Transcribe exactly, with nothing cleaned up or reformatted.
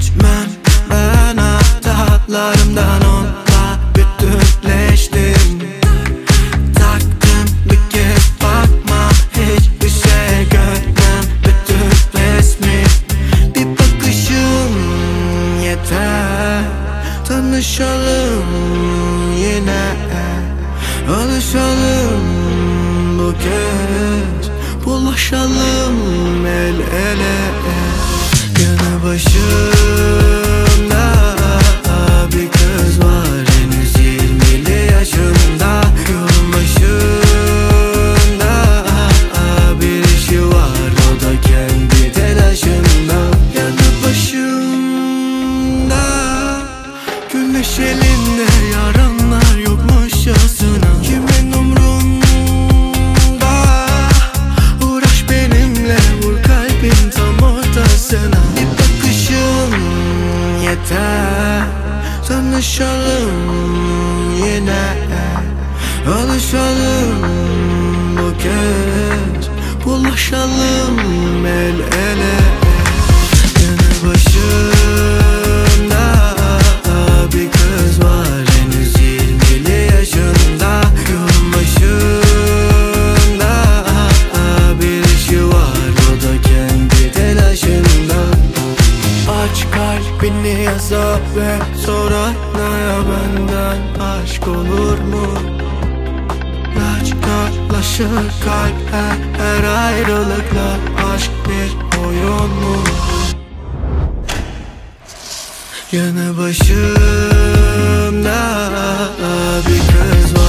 Vazgeçmem ben hatalarımdan, onunla bütünleştim. Taktım bir kez, bakmam, hiçbir şey görmem, bütün resmi. Bir bakışım yeter, tanışalım yine, alışalım bu kez, bulaşalım el ele. Yanı başımda bir kız var, henüz yirmili yaşında. Yolun başında bir işi var, o da kendi telaşında. Yanı başımda güneş elinde, yaranlar yokmuşçasına. Kimin umrunda, uğraş benimle, vur kalbin tam ortasına. Bir bakışın yeter, tanışalım yine, alışalım bu kez, bulaşalım el ele. Yanı başında bir kız var, henüz yirmili yaşında. Yolun başında bir işi var, o da kendi telaşında. Aç kalbini yasa ve sor aynaya, benden aşk olur mu? Laçkalaşır kalp her, her ayrılıkla. Aşk bir oyun mu? Yanı başımda bir kız var.